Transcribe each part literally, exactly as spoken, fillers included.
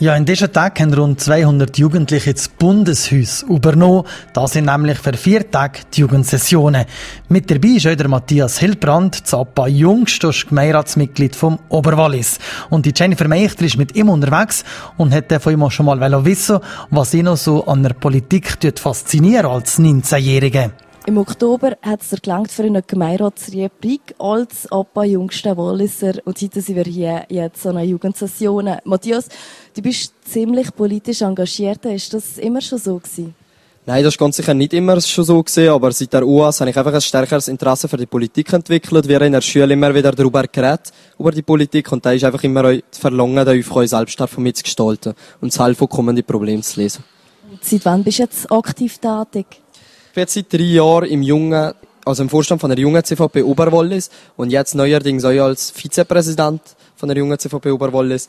Ja, in diesen Tagen haben rund zweihundert Jugendliche das Bundeshaus übernommen. Das sind nämlich für vier Tage die Jugendsessionen. Mit dabei ist auch der Matthias Hildbrand, das Appa jüngstes Gemeinderatsmitglied vom Oberwallis. Und die Jennifer Meichter ist mit ihm unterwegs und hat von ihm auch schon mal wissen, was ihn noch so an der Politik fasziniert als neunzehnjährige. Im Oktober hat es gelangt für eine Gemeinderatsrubrik als Appa jüngster Walliser und heute sind wir hier jetzt an einer Jugendsession. Matthias, du bist ziemlich politisch engagiert. Ist das immer schon so gewesen? Nein, das war ganz sicher nicht immer schon so gewesen, aber seit der U A S habe ich einfach ein stärkeres Interesse für die Politik entwickelt. Wir haben in der Schule immer wieder darüber geredet, über die Politik, und da ist einfach immer das Verlangen, da einfach selbst davon mitzugestalten und zu helfen, kommende Probleme zu lösen. Und seit wann bist du jetzt aktiv tätig? Ich bin jetzt seit drei Jahren im Jungen, also im Vorstand von der Jungen C V P Oberwallis und jetzt neuerdings auch als Vizepräsident von der Jungen C V P Oberwallis.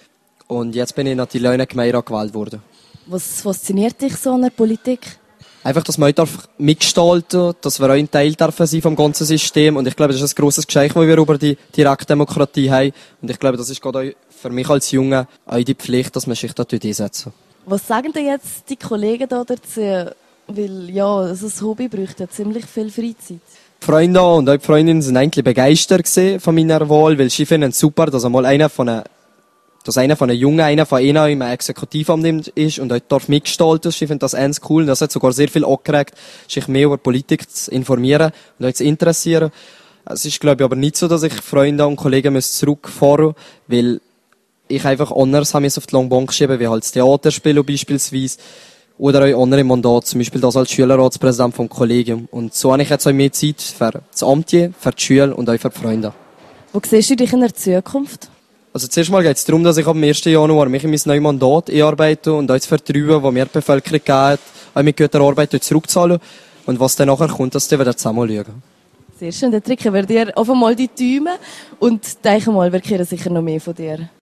Und jetzt bin ich natürlich auch in den Gemeinderat gewählt worden. Was fasziniert dich so an der Politik? Einfach, dass man heute mitgestalten darf, dass wir auch ein Teil dürfen sein vom ganzen System. Und ich glaube, das ist ein grosses Geschenk, das wir über die Direktdemokratie haben. Und ich glaube, das ist gerade auch für mich als Junge auch die Pflicht, dass man sich da einsetzt. Was sagen denn jetzt die Kollegen da dazu? Weil, ja, so ein Hobby braucht ja ziemlich viel Freizeit. Die Freunde und auch die Freundinnen sind eigentlich begeistert von meiner Wahl, weil sie finden es super, dass einmal einer von einer, dass einer von den Jungen, einer von ihnen im Exekutivamt ist und heute darf mitgestalten. Sie finden das ernst cool und das hat sogar sehr viel angeregt, sich mehr über Politik zu informieren und euch zu interessieren. Es ist, glaube ich, aber nicht so, dass ich Freunde und Kollegen zurückfahren muss, weil ich einfach anders habe auf die Langbank schieben, wie halt das Theaterspiel beispielsweise. Oder auch andere Mandate, zum Beispiel das als Schülerratspräsident vom Kollegium. Und so habe ich jetzt auch mehr Zeit für das Amt, für die Schule und auch für die Freunde. Wo siehst du dich in der Zukunft? Also zuerst mal geht es darum, dass ich am ersten Januar mich in mein neues Mandat einarbeite und auch das Vertrauen, das mir die Bevölkerung gibt, auch mit guter Arbeit zurückzahlen. Und was dann nachher kommt, das wieder zusammen schauen. Sehr schön, dann drücken wir dir auf einmal die Däume und denken mal, wir kehren sicher noch mehr von dir.